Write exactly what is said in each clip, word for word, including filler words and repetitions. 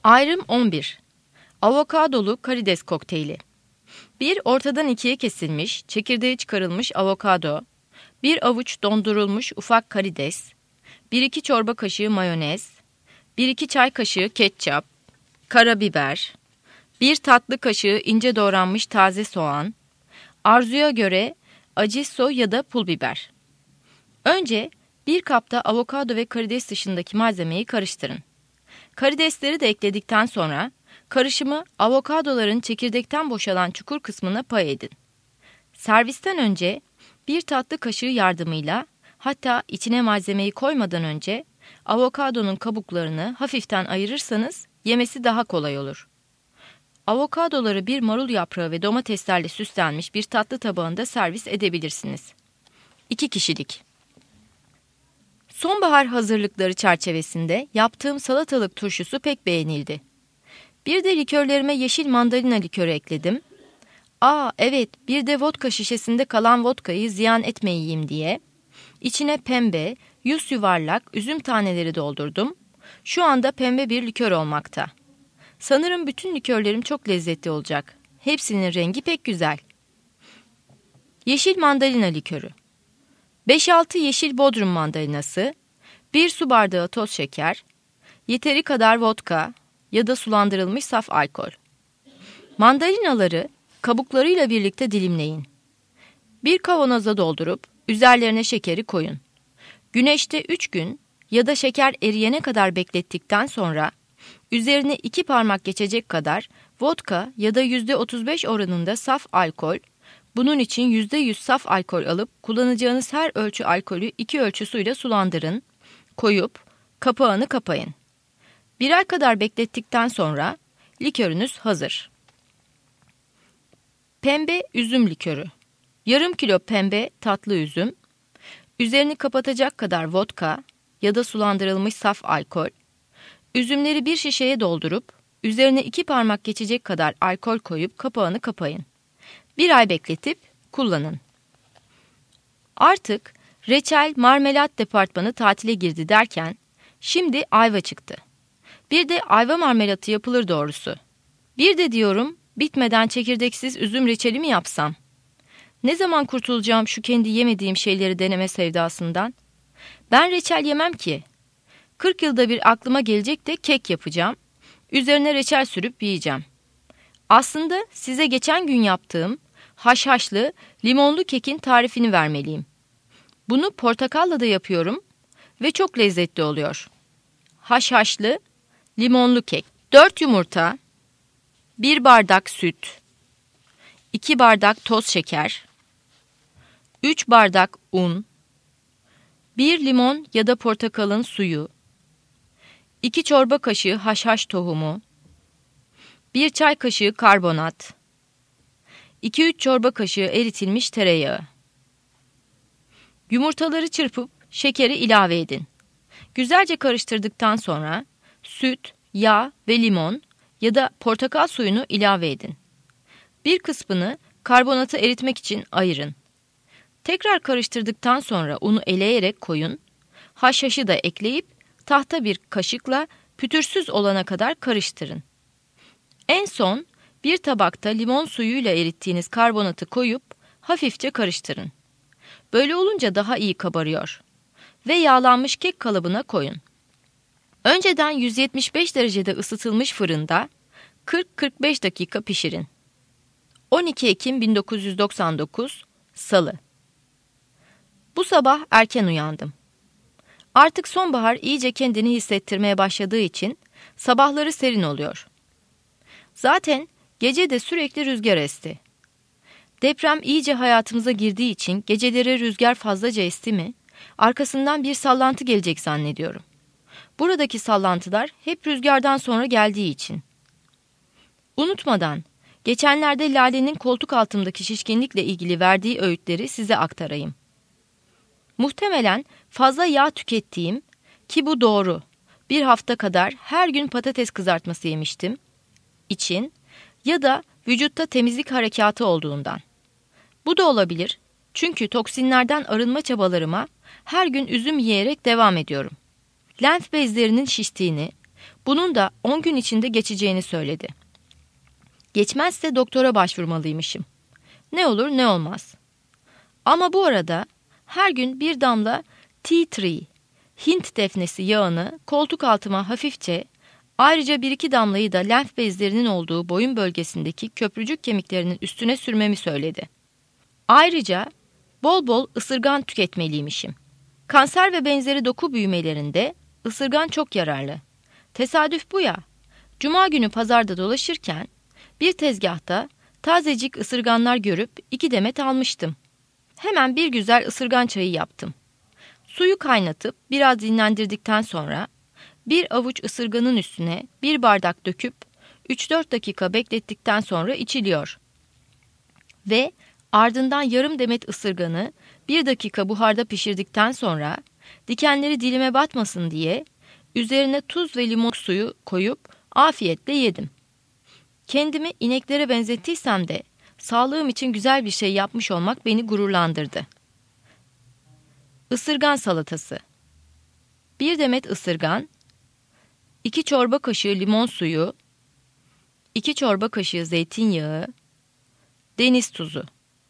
Ayrım on bir. Avokadolu karides kokteyli. Bir ortadan ikiye kesilmiş, çekirdeği çıkarılmış avokado, bir avuç dondurulmuş ufak karides, bir iki çorba kaşığı mayonez, bir iki çay kaşığı ketçap, karabiber, bir tatlı kaşığı ince doğranmış taze soğan, arzuya göre acıso ya da pul biber. Önce bir kapta avokado ve karides dışındaki malzemeyi karıştırın. Karidesleri de ekledikten sonra karışımı avokadoların çekirdekten boşalan çukur kısmına pay edin. Servisten önce bir tatlı kaşığı yardımıyla, hatta içine malzemeyi koymadan önce avokadonun kabuklarını hafiften ayırırsanız yemesi daha kolay olur. Avokadoları bir marul yaprağı ve domateslerle süslenmiş bir tatlı tabağında servis edebilirsiniz. İki kişilik. Sonbahar hazırlıkları çerçevesinde yaptığım salatalık turşusu pek beğenildi. Bir de likörlerime yeşil mandalina likörü ekledim. Aa evet, bir de vodka şişesinde kalan vodkayı ziyan etmeyeyim diye içine pembe, yüz yuvarlak üzüm taneleri doldurdum. Şu anda pembe bir likör olmakta. Sanırım bütün likörlerim çok lezzetli olacak. Hepsinin rengi pek güzel. Yeşil mandalina likörü. beş altı yeşil bodrum mandalinası, bir su bardağı toz şeker, yeteri kadar vodka ya da sulandırılmış saf alkol. Mandalinaları kabuklarıyla birlikte dilimleyin. Bir kavanoza doldurup üzerlerine şekeri koyun. Güneşte üç gün ya da şeker eriyene kadar beklettikten sonra üzerine iki parmak geçecek kadar vodka ya da yüzde otuz beş oranında saf alkol, bunun için yüzde yüz saf alkol alıp kullanacağınız her ölçü alkolü iki ölçü suyla sulandırın, koyup kapağını kapayın. Bir ay kadar beklettikten sonra likörünüz hazır. Pembe üzüm likörü. Yarım kilo pembe tatlı üzüm, üzerini kapatacak kadar vodka ya da sulandırılmış saf alkol, üzümleri bir şişeye doldurup üzerine iki parmak geçecek kadar alkol koyup kapağını kapayın. Bir ay bekletip kullanın. Artık reçel marmelat departmanı tatile girdi derken şimdi ayva çıktı. Bir de ayva marmelatı yapılır doğrusu. Bir de diyorum bitmeden çekirdeksiz üzüm reçeli mi yapsam? Ne zaman kurtulacağım şu kendi yemediğim şeyleri deneme sevdasından? Ben reçel yemem ki. kırk yılda bir aklıma gelecek de kek yapacağım. Üzerine reçel sürüp yiyeceğim. Aslında size geçen gün yaptığım haşhaşlı limonlu kekin tarifini vermeliyim. Bunu portakalla da yapıyorum ve çok lezzetli oluyor. Haşhaşlı limonlu kek. dört yumurta, bir bardak süt, iki bardak toz şeker, üç bardak un, bir limon ya da portakalın suyu, iki çorba kaşığı haşhaş tohumu, bir çay kaşığı karbonat, iki üç çorba kaşığı eritilmiş tereyağı. Yumurtaları çırpıp şekeri ilave edin. Güzelce karıştırdıktan sonra süt, yağ ve limon ya da portakal suyunu ilave edin. Bir kısmını karbonatı eritmek için ayırın. Tekrar karıştırdıktan sonra unu eleyerek koyun. Haşhaşı da ekleyip tahta bir kaşıkla pütürsüz olana kadar karıştırın. En son bir tabakta limon suyuyla erittiğiniz karbonatı koyup hafifçe karıştırın. Böyle olunca daha iyi kabarıyor. Ve yağlanmış kek kalıbına koyun. Önceden yüz yetmiş beş derecede ısıtılmış fırında kırk kırk beş dakika pişirin. on iki Ekim bin dokuz yüz doksan dokuz Salı. Bu sabah erken uyandım. Artık sonbahar iyice kendini hissettirmeye başladığı için sabahları serin oluyor. Zaten gece de sürekli rüzgar esti. Deprem iyice hayatımıza girdiği için geceleri rüzgar fazlaca esti mi, arkasından bir sallantı gelecek zannediyorum. Buradaki sallantılar hep rüzgardan sonra geldiği için. Unutmadan, geçenlerde Lale'nin koltuk altımdaki şişkinlikle ilgili verdiği öğütleri size aktarayım. Muhtemelen fazla yağ tükettiğim, ki bu doğru, bir hafta kadar her gün patates kızartması yemiştim, için ya da vücutta temizlik harekatı olduğundan. Bu da olabilir, çünkü toksinlerden arınma çabalarıma her gün üzüm yiyerek devam ediyorum. Lenf bezlerinin şiştiğini, Bunun da on gün içinde geçeceğini söyledi. Geçmezse doktora başvurmalıymışım. Ne olur ne olmaz. Ama bu arada her gün bir damla tea tree, Hint defnesi yağını koltuk altıma hafifçe, ayrıca bir iki damlayı da lenf bezlerinin olduğu boyun bölgesindeki köprücük kemiklerinin üstüne sürmemi söyledi. Ayrıca bol bol ısırgan tüketmeliymişim. Kanser ve benzeri doku büyümelerinde ısırgan çok yararlı. Tesadüf bu ya. Cuma günü pazarda dolaşırken bir tezgahta tazecik ısırganlar görüp iki demet almıştım. Hemen bir güzel ısırgan çayı yaptım. Suyu kaynatıp biraz dinlendirdikten sonra bir avuç ısırganın üstüne bir bardak döküp üç dört dakika beklettikten sonra içiliyor. Ve ardından yarım demet ısırganı bir dakika buharda pişirdikten sonra dikenleri dilime batmasın diye üzerine tuz ve limon suyu koyup afiyetle yedim. Kendimi ineklere benzettiysem de sağlığım için güzel bir şey yapmış olmak beni gururlandırdı. Isırgan salatası. Bir demet ısırgan, iki çorba kaşığı limon suyu, iki çorba kaşığı zeytinyağı, deniz tuzu.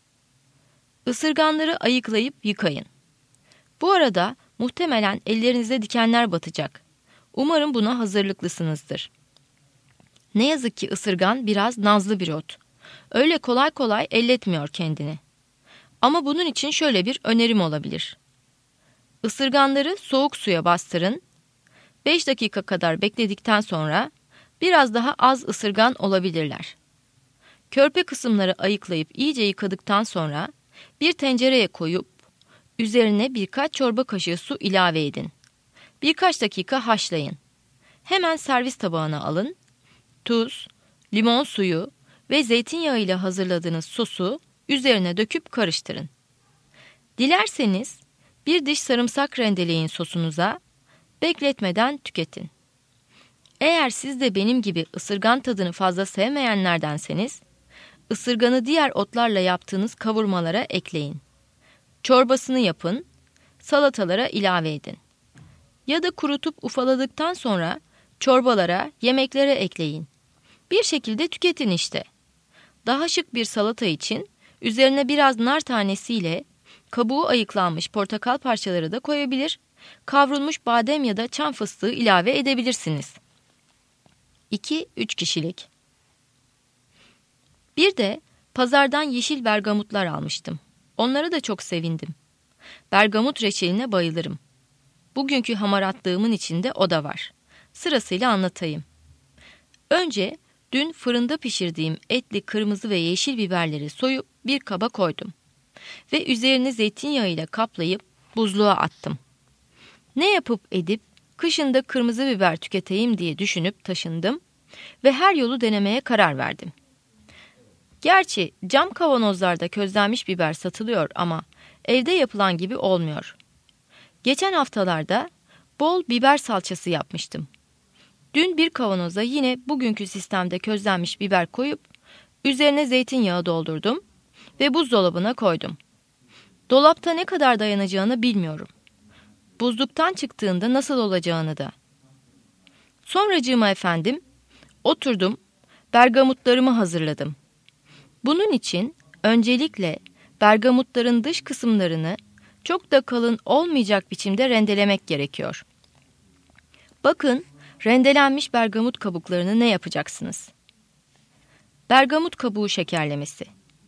Isırganları ayıklayıp yıkayın. Bu arada muhtemelen ellerinize dikenler batacak. Umarım buna hazırlıklısınızdır. Ne yazık ki ısırgan biraz nazlı bir ot. Öyle kolay kolay elletmiyor kendini. Ama bunun için şöyle bir önerim olabilir. Isırganları soğuk suya bastırın. beş dakika kadar bekledikten sonra biraz daha az ısırgan olabilirler. Körpe kısımları ayıklayıp iyice yıkadıktan sonra bir tencereye koyup üzerine birkaç çorba kaşığı su ilave edin. Birkaç dakika haşlayın. Hemen servis tabağına alın. Tuz, limon suyu ve zeytinyağı ile hazırladığınız sosu üzerine döküp karıştırın. Dilerseniz bir diş sarımsak rendeleyin sosunuza, bekletmeden tüketin. Eğer siz de benim gibi ısırgan tadını fazla sevmeyenlerdenseniz, ısırganı diğer otlarla yaptığınız kavurmalara ekleyin. Çorbasını yapın, salatalara ilave edin. Ya da kurutup ufaladıktan sonra çorbalara, yemeklere ekleyin. Bir şekilde tüketin işte. Daha şık bir salata için üzerine biraz nar tanesiyle kabuğu ayıklanmış portakal parçaları da koyabilir, kavrulmuş badem ya da çam fıstığı ilave edebilirsiniz. iki üç kişilik. Bir de pazardan yeşil bergamutlar almıştım. Onlara da çok sevindim. Bergamut reçeline bayılırım. Bugünkü hamaratlığımın içinde o da var. Sırasıyla anlatayım. Önce dün fırında pişirdiğim etli kırmızı ve yeşil biberleri soyup bir kaba koydum. Ve üzerini zeytinyağıyla kaplayıp buzluğa attım. Ne yapıp edip kışında kırmızı biber tüketeyim diye düşünüp taşındım ve her yolu denemeye karar verdim. Gerçi cam kavanozlarda közlenmiş biber satılıyor ama evde yapılan gibi olmuyor. Geçen haftalarda bol biber salçası yapmıştım. Dün bir kavanoza yine bugünkü sistemde közlenmiş biber koyup üzerine zeytinyağı doldurdum ve buzdolabına koydum. Dolapta ne kadar dayanacağını bilmiyorum. Buzluktan çıktığında nasıl olacağını da. Sonracığıma efendim, oturdum, bergamutlarımı hazırladım. Bunun için öncelikle bergamutların dış kısımlarını çok da kalın olmayacak biçimde rendelemek gerekiyor. Bakın, rendelenmiş bergamut kabuklarını ne yapacaksınız? Bergamut kabuğu şekerlemesi.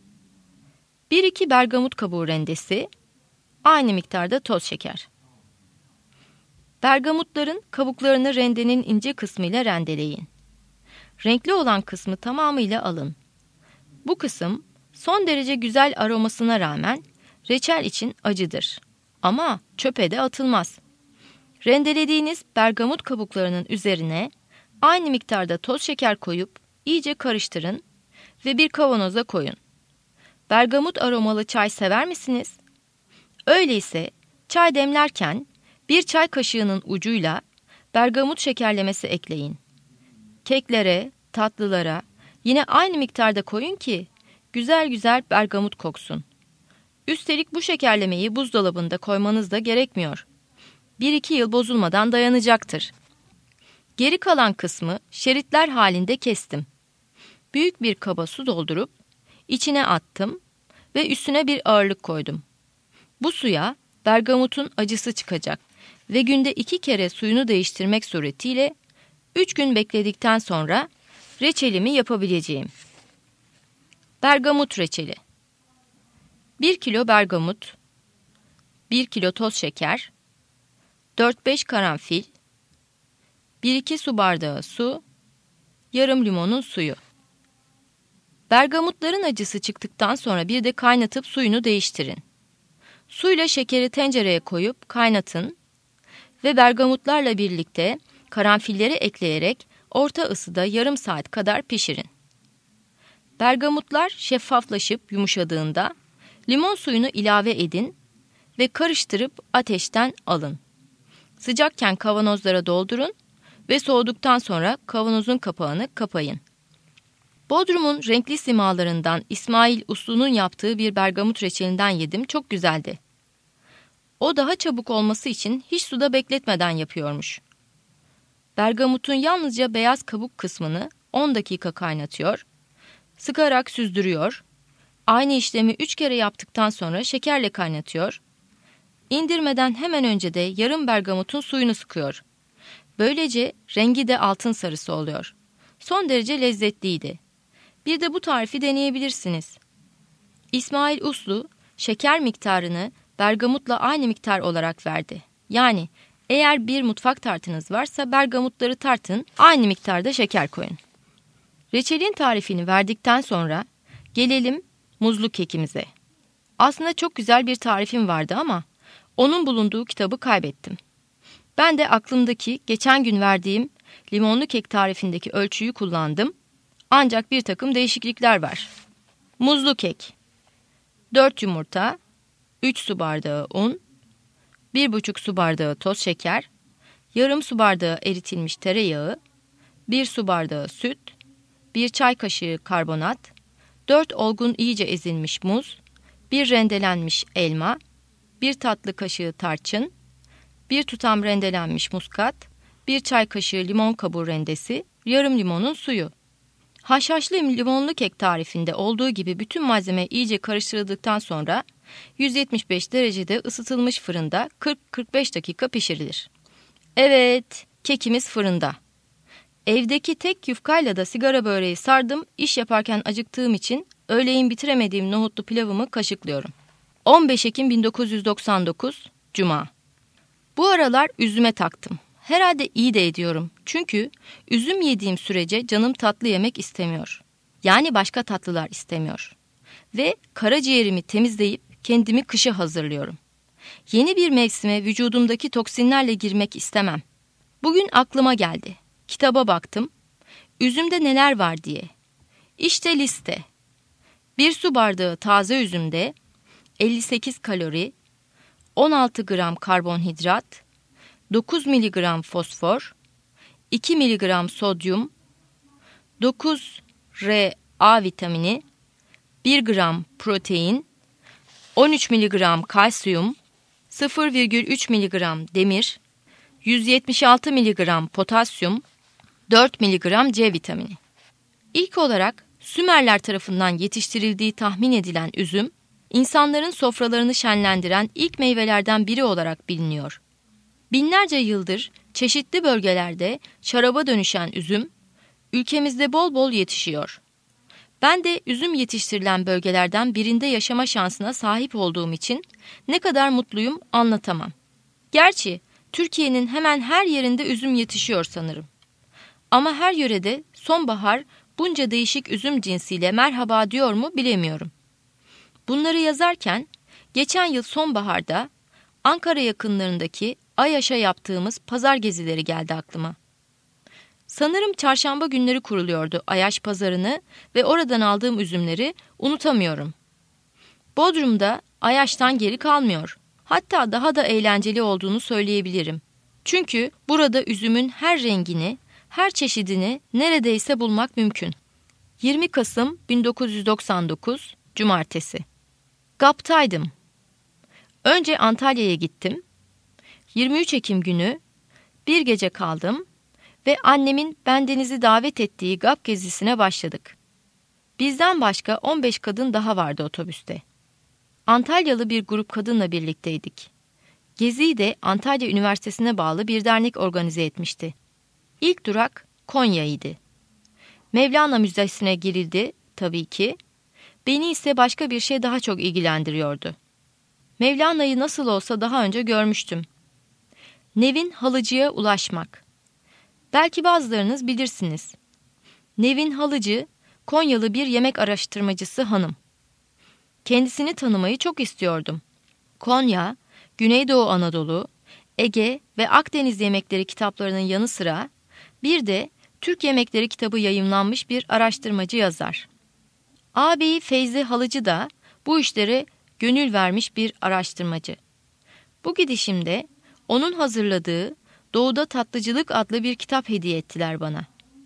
bir iki bergamut kabuğu rendesi, aynı miktarda toz şeker. Bergamutların kabuklarını rendenin ince kısmıyla rendeleyin. Renkli olan kısmı tamamıyla alın. Bu kısım son derece güzel aromasına rağmen reçel için acıdır. Ama çöpe de atılmaz. Rendelediğiniz bergamut kabuklarının üzerine aynı miktarda toz şeker koyup iyice karıştırın ve bir kavanoza koyun. Bergamut aromalı çay sever misiniz? Öyleyse çay demlerken bir çay kaşığının ucuyla bergamut şekerlemesi ekleyin. Keklere, tatlılara yine aynı miktarda koyun ki güzel güzel bergamut koksun. Üstelik bu şekerlemeyi buzdolabında koymanız da gerekmiyor. bir iki yıl bozulmadan dayanacaktır. Geri kalan kısmı şeritler halinde kestim. Büyük bir kaba su doldurup içine attım ve üstüne bir ağırlık koydum. Bu suya bergamotun acısı çıkacak ve günde iki kere suyunu değiştirmek suretiyle üç gün bekledikten sonra reçelimi yapabileceğim. Bergamot reçeli. bir kilo bergamot, bir kilo toz şeker, dört beş karanfil, bir iki su bardağı su, yarım limonun suyu. Bergamotların acısı çıktıktan sonra bir de kaynatıp suyunu değiştirin. Suyla şekeri tencereye koyup kaynatın ve bergamotlarla birlikte karanfilleri ekleyerek orta ısıda yarım saat kadar pişirin. Bergamotlar şeffaflaşıp yumuşadığında limon suyunu ilave edin ve karıştırıp ateşten alın. Sıcakken kavanozlara doldurun ve soğuduktan sonra kavanozun kapağını kapayın. Bodrum'un renkli simalarından İsmail Uslu'nun yaptığı bir bergamot reçelinden yedim, çok güzeldi. O daha çabuk olması için hiç suda bekletmeden yapıyormuş. Bergamotun yalnızca beyaz kabuk kısmını on dakika kaynatıyor, sıkarak süzdürüyor, aynı işlemi üç kere yaptıktan sonra şekerle kaynatıyor, indirmeden hemen önce de yarım bergamotun suyunu sıkıyor. Böylece rengi de altın sarısı oluyor. Son derece lezzetliydi. Bir de bu tarifi deneyebilirsiniz. İsmail Uslu, şeker miktarını bergamotla aynı miktar olarak verdi. Yani eğer bir mutfak tartınız varsa bergamotları tartın, aynı miktarda şeker koyun. Reçelin tarifini verdikten sonra gelelim muzlu kekimize. Aslında çok güzel bir tarifim vardı ama onun bulunduğu kitabı kaybettim. Ben de aklımdaki geçen gün verdiğim limonlu kek tarifindeki ölçüyü kullandım. Ancak bir takım değişiklikler var. Muzlu kek. dört yumurta, üç su bardağı un, bir buçuk su bardağı toz şeker, yarım su bardağı eritilmiş tereyağı, bir su bardağı süt, bir çay kaşığı karbonat, dört olgun iyice ezilmiş muz, bir rendelenmiş elma, bir tatlı kaşığı tarçın, bir tutam rendelenmiş muskat, bir çay kaşığı limon kabuğu rendesi, yarım limonun suyu. Haşhaşlı limonlu kek tarifinde olduğu gibi bütün malzeme iyice karıştırıldıktan sonra yüz yetmiş beş derecede ısıtılmış fırında kırk kırk beş dakika pişirilir. Evet, kekimiz fırında. Evdeki tek yufkayla da sigara böreği sardım, iş yaparken acıktığım için öğleyin bitiremediğim nohutlu pilavımı kaşıklıyorum. on beş Ekim bin dokuz yüz doksan dokuz, Cuma. Bu aralar üzüme taktım. Herhalde iyi de ediyorum. Çünkü üzüm yediğim sürece canım tatlı yemek istemiyor. Yani başka tatlılar istemiyor. Ve karaciğerimi temizleyip kendimi kışa hazırlıyorum. Yeni bir mevsime vücudumdaki toksinlerle girmek istemem. Bugün aklıma geldi. Kitaba baktım. Üzümde neler var diye. İşte liste. Bir su bardağı taze üzümde elli sekiz kalori, on altı gram karbonhidrat, dokuz miligram fosfor, iki miligram sodyum, dokuz R A vitamini, bir gram protein, on üç miligram kalsiyum, sıfır virgül üç miligram demir, yüz yetmiş altı miligram potasyum, dört miligram C vitamini. İlk olarak Sümerler tarafından yetiştirildiği tahmin edilen üzüm, insanların sofralarını şenlendiren ilk meyvelerden biri olarak biliniyor. Binlerce yıldır çeşitli bölgelerde şaraba dönüşen üzüm, ülkemizde bol bol yetişiyor. Ben de üzüm yetiştirilen bölgelerden birinde yaşama şansına sahip olduğum için ne kadar mutluyum anlatamam. Gerçi Türkiye'nin hemen her yerinde üzüm yetişiyor sanırım. Ama her yörede sonbahar bunca değişik üzüm cinsiyle merhaba diyor mu bilemiyorum. Bunları yazarken geçen yıl sonbaharda Ankara yakınlarındaki Ayaş'a yaptığımız pazar gezileri geldi aklıma. Sanırım çarşamba günleri kuruluyordu Ayaş pazarını ve oradan aldığım üzümleri unutamıyorum. Bodrum'da Ayaş'tan geri kalmıyor. Hatta daha da eğlenceli olduğunu söyleyebilirim. Çünkü burada üzümün her rengini, her çeşidini neredeyse bulmak mümkün. yirmi Kasım bin dokuz yüz doksan dokuz, Cumartesi. Gap'taydım. Önce Antalya'ya gittim. yirmi üç Ekim günü bir gece kaldım ve annemin bendenizi davet ettiği G A P gezisine başladık. Bizden başka on beş kadın daha vardı otobüste. Antalyalı bir grup kadınla birlikteydik. Geziyi de Antalya Üniversitesi'ne bağlı bir dernek organize etmişti. İlk durak Konya'ydı. Mevlana Müzesi'ne girildi tabii ki. Beni ise başka bir şey daha çok ilgilendiriyordu. Mevlana'yı nasıl olsa daha önce görmüştüm. Nevin Halıcı'ya ulaşmak. Belki bazılarınız bilirsiniz. Nevin Halıcı, Konyalı bir yemek araştırmacısı hanım. Kendisini tanımayı çok istiyordum. Konya, Güneydoğu Anadolu, Ege ve Akdeniz yemekleri kitaplarının yanı sıra bir de Türk Yemekleri kitabı yayımlanmış bir araştırmacı yazar. Ağabeyi Feyzi Halıcı da bu işlere gönül vermiş bir araştırmacı. Bu gidişimde onun hazırladığı Doğuda Tatlıcılık adlı bir kitap hediye ettiler bana.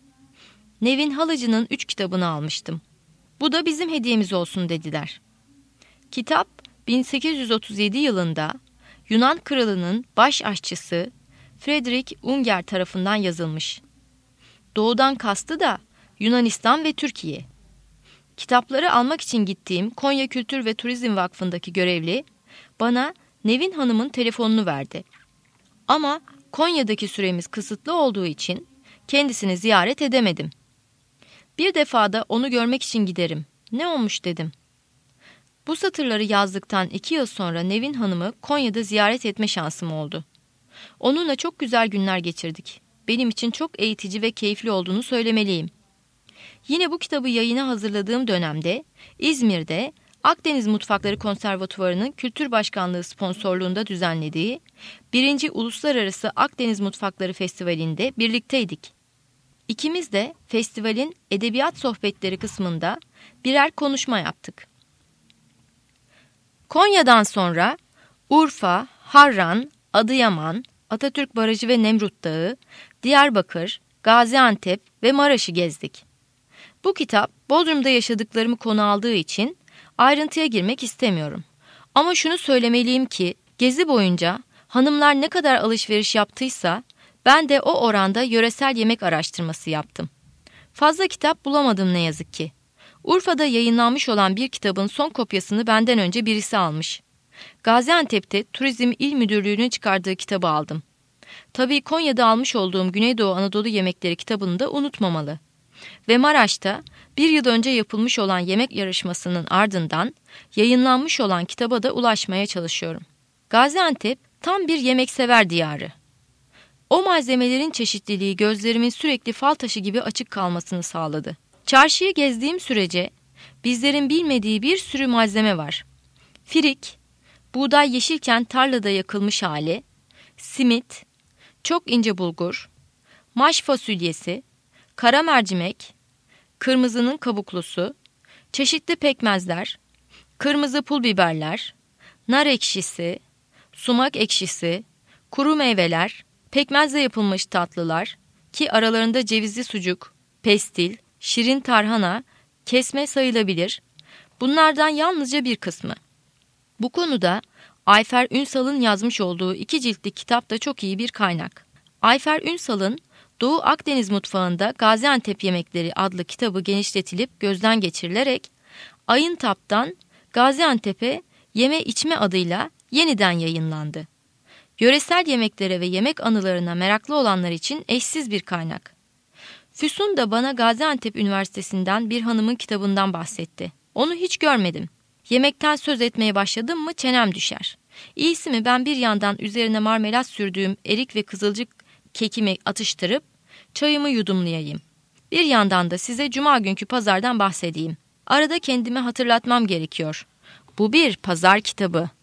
Nevin Halıcı'nın üç kitabını almıştım. Bu da bizim hediyemiz olsun dediler. Kitap bin sekiz yüz otuz yedi yılında Yunan kralının baş aşçısı Frederick Unger tarafından yazılmış. Doğudan kastı da Yunanistan ve Türkiye. Kitapları almak için gittiğim Konya Kültür ve Turizm Vakfı'ndaki görevli bana Nevin Hanım'ın telefonunu verdi. Ama Konya'daki süremiz kısıtlı olduğu için kendisini ziyaret edemedim. Bir defada onu görmek için giderim. Ne olmuş dedim. Bu satırları yazdıktan iki yıl sonra Nevin Hanım'ı Konya'da ziyaret etme şansım oldu. Onunla çok güzel günler geçirdik. Benim için çok eğitici ve keyifli olduğunu söylemeliyim. Yine bu kitabı yayına hazırladığım dönemde İzmir'de Akdeniz Mutfakları Konservatuvarı'nın Kültür Başkanlığı sponsorluğunda düzenlediği birinci. Uluslararası Akdeniz Mutfakları Festivali'nde birlikteydik. İkimiz de festivalin edebiyat sohbetleri kısmında birer konuşma yaptık. Konya'dan sonra Urfa, Harran, Adıyaman, Atatürk Barajı ve Nemrut Dağı, Diyarbakır, Gaziantep ve Maraş'ı gezdik. Bu kitap Bodrum'da yaşadıklarımı konu aldığı için ayrıntıya girmek istemiyorum. Ama şunu söylemeliyim ki gezi boyunca hanımlar ne kadar alışveriş yaptıysa ben de o oranda yöresel yemek araştırması yaptım. Fazla kitap bulamadım ne yazık ki. Urfa'da yayınlanmış olan bir kitabın son kopyasını benden önce birisi almış. Gaziantep'te Turizm İl Müdürlüğü'nün çıkardığı kitabı aldım. Tabii Konya'da almış olduğum Güneydoğu Anadolu Yemekleri kitabını da unutmamalı. Ve Maraş'ta bir yıl önce yapılmış olan yemek yarışmasının ardından yayınlanmış olan kitaba da ulaşmaya çalışıyorum. Gaziantep tam bir yemeksever diyarı. O malzemelerin çeşitliliği gözlerimin sürekli fal taşı gibi açık kalmasını sağladı. Çarşıyı gezdiğim sürece bizlerin bilmediği bir sürü malzeme var. Firik, buğday yeşilken tarlada yakılmış hali, simit, çok ince bulgur, maş fasulyesi, kara mercimek, kırmızının kabuklusu, çeşitli pekmezler, kırmızı pul biberler, nar ekşisi, sumak ekşisi, kuru meyveler, pekmezle yapılmış tatlılar ki aralarında cevizli sucuk, pestil, şirin tarhana, kesme sayılabilir. Bunlardan yalnızca bir kısmı. Bu konuda Ayfer Ünsal'ın yazmış olduğu iki ciltlik kitap da çok iyi bir kaynak. Ayfer Ünsal'ın Doğu Akdeniz Mutfağında Gaziantep Yemekleri adlı kitabı genişletilip gözden geçirilerek Ayıntap'tan Gaziantep'e yeme içme adıyla yeniden yayınlandı. Yöresel yemeklere ve yemek anılarına meraklı olanlar için eşsiz bir kaynak. Füsun da bana Gaziantep Üniversitesi'nden bir hanımın kitabından bahsetti. Onu hiç görmedim. Yemekten söz etmeye başladım mı çenem düşer. İyisi mi ben bir yandan üzerine marmelat sürdüğüm erik ve kızılcık kekimi atıştırıp çayımı yudumlayayım. Bir yandan da size cuma günkü pazardan bahsedeyim. Arada kendime hatırlatmam gerekiyor. Bu bir pazar kitabı.